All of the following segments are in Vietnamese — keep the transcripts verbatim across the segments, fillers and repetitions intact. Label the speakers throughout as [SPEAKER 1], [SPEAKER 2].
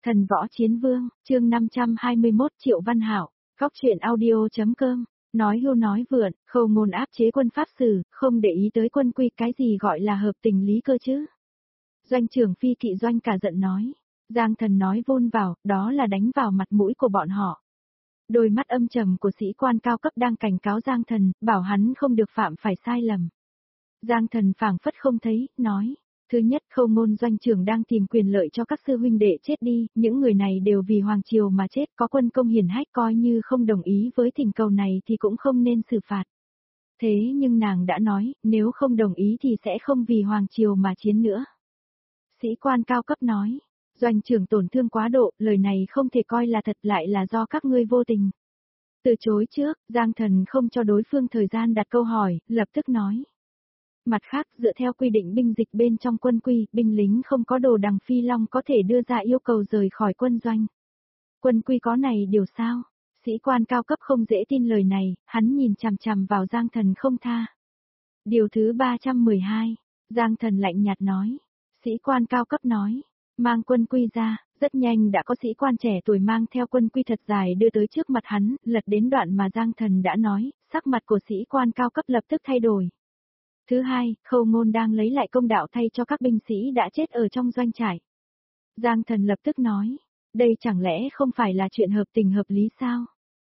[SPEAKER 1] Thần võ chiến vương, chương năm trăm hai mươi mốt Triệu Văn Hảo, góc truyện audio.com, nói hưu nói vượn, Khâu Ngôn áp chế quân pháp sử, không để ý tới quân quy, cái gì gọi là hợp tình lý cơ chứ. Doanh trưởng Phi Kỵ Doanh cả giận nói, Giang Thần nói vôn vào, đó là đánh vào mặt mũi của bọn họ. Đôi mắt âm trầm của sĩ quan cao cấp đang cảnh cáo Giang Thần, bảo hắn không được phạm phải sai lầm. Giang Thần phảng phất không thấy, nói. Thứ nhất, Khâu Ngôn doanh trưởng đang tìm quyền lợi cho các sư huynh đệ chết đi, những người này đều vì Hoàng Triều mà chết, có quân công hiển hách, coi như không đồng ý với thỉnh cầu này thì cũng không nên xử phạt. Thế nhưng nàng đã nói, nếu không đồng ý thì sẽ không vì Hoàng Triều mà chiến nữa. Sĩ quan cao cấp nói, doanh trưởng tổn thương quá độ, lời này không thể coi là thật, lại là do các ngươi vô tình. Từ chối trước, Giang Thần không cho đối phương thời gian đặt câu hỏi, lập tức nói. Mặt khác, dựa theo quy định binh dịch bên trong quân quy, binh lính không có đồ đằng phi long có thể đưa ra yêu cầu rời khỏi quân doanh. Quân quy có này điều sao? Sĩ quan cao cấp không dễ tin lời này, hắn nhìn chằm chằm vào Giang Thần không tha. Điều thứ ba trăm mười hai, Giang Thần lạnh nhạt nói. Sĩ quan cao cấp nói, mang quân quy ra, rất nhanh đã có sĩ quan trẻ tuổi mang theo quân quy thật dài đưa tới trước mặt hắn, lật đến đoạn mà Giang Thần đã nói, sắc mặt của sĩ quan cao cấp lập tức thay đổi. Thứ hai, Khâu Ngôn đang lấy lại công đạo thay cho các binh sĩ đã chết ở trong doanh trại. Giang Thần lập tức nói, đây chẳng lẽ không phải là chuyện hợp tình hợp lý sao?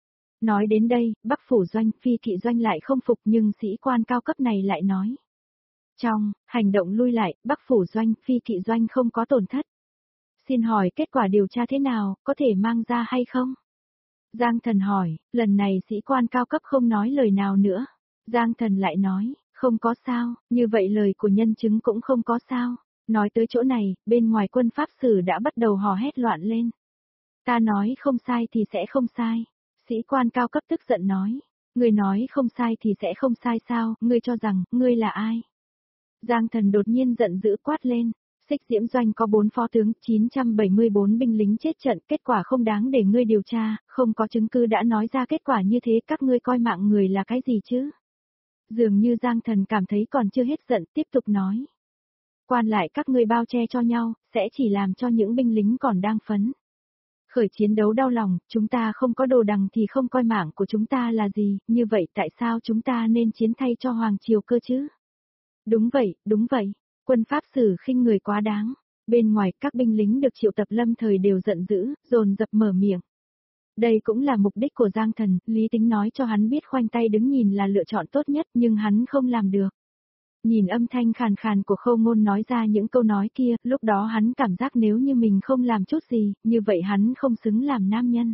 [SPEAKER 1] Nói đến đây, Bắc Phủ Doanh, Phi Kỵ Doanh lại không phục nhưng sĩ quan cao cấp này lại nói. Trong, hành động lui lại, Bắc Phủ Doanh, Phi Kỵ Doanh không có tổn thất. Xin hỏi kết quả điều tra thế nào, có thể mang ra hay không? Giang Thần hỏi, lần này sĩ quan cao cấp không nói lời nào nữa. Giang Thần lại nói. Không có sao, như vậy lời của nhân chứng cũng không có sao. Nói tới chỗ này, bên ngoài quân pháp sử đã bắt đầu hò hét loạn lên. Ta nói không sai thì sẽ không sai. Sĩ quan cao cấp tức giận nói. Ngươi nói không sai thì sẽ không sai sao, ngươi cho rằng, ngươi là ai? Giang Thần đột nhiên giận dữ quát lên. Xích Diễm Doanh có bốn phó tướng, chín trăm bảy mươi bốn binh lính chết trận, kết quả không đáng để ngươi điều tra, không có chứng cứ đã nói ra kết quả như thế, các ngươi coi mạng người là cái gì chứ? Dường như Giang Thần cảm thấy còn chưa hết giận, tiếp tục nói. Quan lại các ngươi bao che cho nhau, sẽ chỉ làm cho những binh lính còn đang phấn khởi chiến đấu đau lòng, chúng ta không có đồ đằng thì không coi mạng của chúng ta là gì, như vậy tại sao chúng ta nên chiến thay cho Hoàng Triều cơ chứ? Đúng vậy, đúng vậy, quân pháp sử khinh người quá đáng. Bên ngoài các binh lính được triệu tập lâm thời đều giận dữ, dồn dập mở miệng. Đây cũng là mục đích của Giang Thần, lý tính nói cho hắn biết khoanh tay đứng nhìn là lựa chọn tốt nhất nhưng hắn không làm được. Nhìn âm thanh khàn khàn của Khâu Ngôn nói ra những câu nói kia, lúc đó hắn cảm giác nếu như mình không làm chút gì, như vậy hắn không xứng làm nam nhân.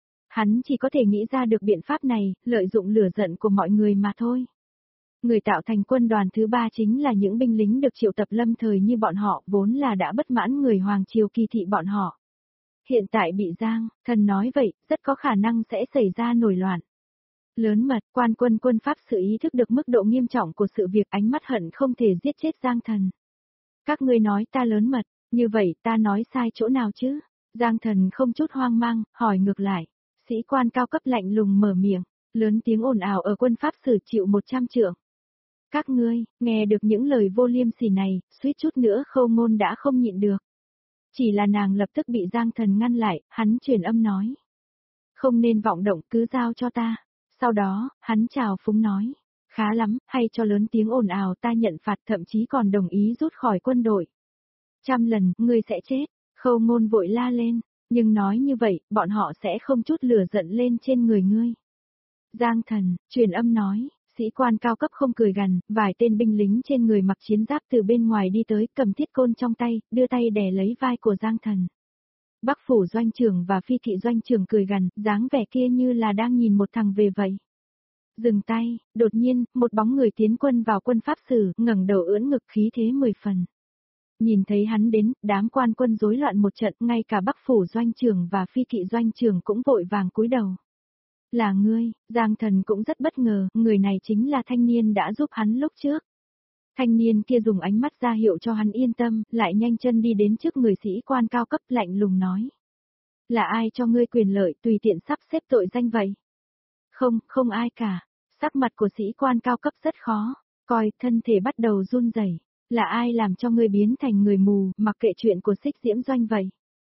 [SPEAKER 1] Hắn chỉ có thể nghĩ ra được biện pháp này, lợi dụng lửa giận của mọi người mà thôi. Người tạo thành quân đoàn thứ ba chính là những binh lính được triệu tập lâm thời như bọn họ, vốn là đã bất mãn người Hoàng Triều kỳ thị bọn họ. Hiện tại bị Giang Thần nói vậy, rất có khả năng sẽ xảy ra nổi loạn. Lớn mật, quan quân quân pháp sự ý thức được mức độ nghiêm trọng của sự việc, ánh mắt hận không thể giết chết Giang Thần. Các ngươi nói ta lớn mật, như vậy ta nói sai chỗ nào chứ? Giang Thần không chút hoang mang, hỏi ngược lại. Sĩ quan cao cấp lạnh lùng mở miệng, lớn tiếng ồn ào ở quân pháp sử chịu một trăm trượng. Các ngươi, nghe được những lời vô liêm sỉ này, suýt chút nữa Khâu Ngôn đã không nhịn được. Chỉ là nàng lập tức bị Giang Thần ngăn lại, hắn truyền âm nói. Không nên vọng động, cứ giao cho ta. Sau đó, hắn chào phúng nói. Khá lắm, hay cho lớn tiếng ồn ào ta nhận phạt, thậm chí còn đồng ý rút khỏi quân đội. Trăm lần, ngươi sẽ chết. Khâu Ngôn vội la lên, nhưng nói như vậy, bọn họ sẽ không chút lửa giận lên trên người ngươi. Giang Thần, truyền âm nói. Sĩ quan cao cấp không cười gằn, vài tên binh lính trên người mặc chiến giáp từ bên ngoài đi tới, cầm thiết côn trong tay, đưa tay đè lấy vai của Giang Thần. Bắc Phủ Doanh trưởng và Phi Kỵ Doanh trưởng cười gằn, dáng vẻ kia như là đang nhìn một thằng về vậy. Dừng tay, đột nhiên, một bóng người tiến quân vào quân pháp sử, ngẩng đầu ưỡn ngực khí thế mười phần. Nhìn thấy hắn đến, đám quan quân rối loạn một trận, ngay cả Bắc Phủ Doanh trưởng và Phi Kỵ Doanh trưởng cũng vội vàng cúi đầu. Là ngươi, Giang Thần cũng rất bất ngờ, người này chính là thanh niên đã giúp hắn lúc trước. Thanh niên kia dùng ánh mắt ra hiệu cho hắn yên tâm, lại nhanh chân đi đến trước người sĩ quan cao cấp lạnh lùng nói. Là ai cho ngươi quyền lợi tùy tiện sắp xếp tội danh vậy? Không, không ai cả. Sắc mặt của sĩ quan cao cấp rất khó, coi thân thể bắt đầu run rẩy. Là ai làm cho ngươi biến thành người mù, mặc kệ chuyện của Xích Diễm Doanh vậy?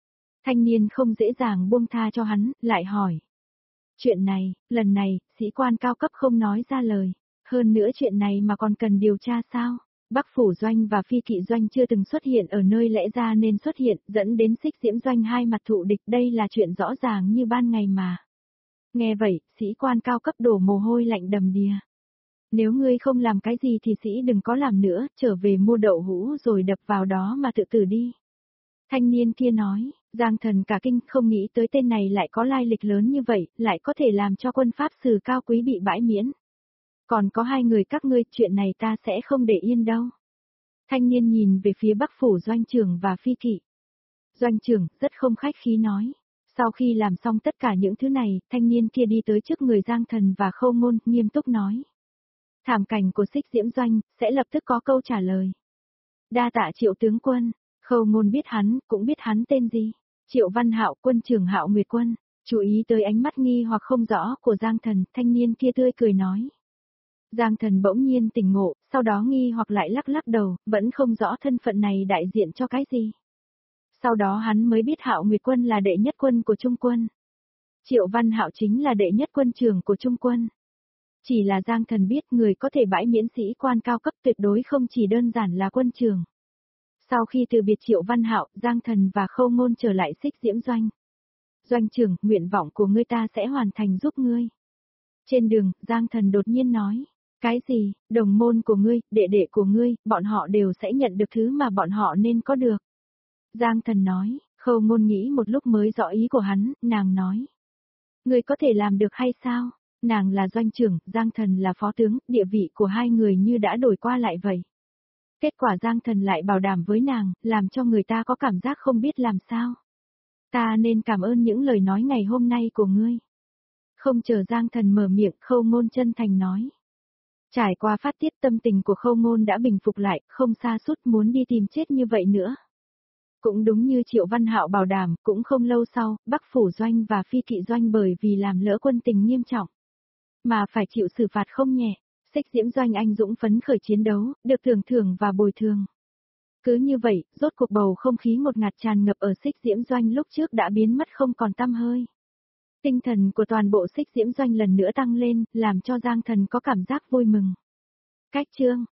[SPEAKER 1] Thanh niên không dễ dàng buông tha cho hắn, lại hỏi. Chuyện này, lần này, sĩ quan cao cấp không nói ra lời. Hơn nữa chuyện này mà còn cần điều tra sao? Bắc Phủ Doanh và Phi Kỵ Doanh chưa từng xuất hiện ở nơi lẽ ra nên xuất hiện, dẫn đến Xích Diễm Doanh hai mặt thụ địch, đây là chuyện rõ ràng như ban ngày mà. Nghe vậy, sĩ quan cao cấp đổ mồ hôi lạnh đầm đìa. Nếu ngươi không làm cái gì thì sĩ đừng có làm nữa, trở về mua đậu hũ rồi đập vào đó mà tự tử đi. Thanh niên kia nói, Giang Thần cả kinh không nghĩ tới tên này lại có lai lịch lớn như vậy, lại có thể làm cho quân pháp sư cao quý bị bãi miễn. Còn có hai người các ngươi, chuyện này ta sẽ không để yên đâu. Thanh niên nhìn về phía Bắc Phủ Doanh trưởng và Phi Kỵ. Doanh trưởng rất không khách khí nói. Sau khi làm xong tất cả những thứ này, thanh niên kia đi tới trước người Giang Thần và Khâu Ngôn, nghiêm túc nói. Thảm cảnh của Xích Diễm Doanh, sẽ lập tức có câu trả lời. Đa tạ Triệu tướng quân, Khâu Ngôn biết hắn, cũng biết hắn tên gì. Triệu Văn Hạo, quân trưởng Hạo Nguyệt Quân, chú ý tới ánh mắt nghi hoặc không rõ của Giang Thần, thanh niên kia tươi cười nói. Giang Thần bỗng nhiên tỉnh ngộ, sau đó nghi hoặc lại lắc lắc đầu, vẫn không rõ thân phận này đại diện cho cái gì. Sau đó hắn mới biết Hạo Nguyệt Quân là đệ nhất quân của Trung quân. Triệu Văn Hạo chính là đệ nhất quân trưởng của Trung quân. Chỉ là Giang Thần biết người có thể bãi miễn sĩ quan cao cấp tuyệt đối không chỉ đơn giản là quân trưởng. Sau khi từ biệt Triệu Văn Hạo, Giang Thần và Khâu Ngôn trở lại Xích Diễm Doanh. Doanh trưởng, nguyện vọng của ngươi ta sẽ hoàn thành giúp ngươi. Trên đường, Giang Thần đột nhiên nói. Cái gì, đồng môn của ngươi, đệ đệ của ngươi, bọn họ đều sẽ nhận được thứ mà bọn họ nên có được. Giang Thần nói, Khâu Ngôn nghĩ một lúc mới rõ ý của hắn, nàng nói. Ngươi có thể làm được hay sao? Nàng là doanh trưởng, Giang Thần là phó tướng, địa vị của hai người như đã đổi qua lại vậy. Kết quả Giang Thần lại bảo đảm với nàng, làm cho người ta có cảm giác không biết làm sao. Ta nên cảm ơn những lời nói ngày hôm nay của ngươi. Không chờ Giang Thần mở miệng, Khâu Ngôn chân thành nói. Trải qua phát tiết, tâm tình của Khâu Ngôn đã bình phục lại, không sa sút muốn đi tìm chết như vậy nữa. Cũng đúng như Triệu Văn Hạo bảo đảm, cũng không lâu sau, Bắc Phủ Doanh và Phi Kỵ Doanh bởi vì làm lỡ quân tình nghiêm trọng, mà phải chịu xử phạt không nhẹ. Xích Diễm Doanh anh dũng phấn khởi chiến đấu, được thưởng thưởng và bồi thường. Cứ như vậy, rốt cuộc bầu không khí ngột ngạt tràn ngập ở Xích Diễm Doanh lúc trước đã biến mất không còn tăm hơi. Tinh thần của toàn bộ Xích Diễm Doanh lần nữa tăng lên, làm cho Giang Thần có cảm giác vui mừng. Cách chương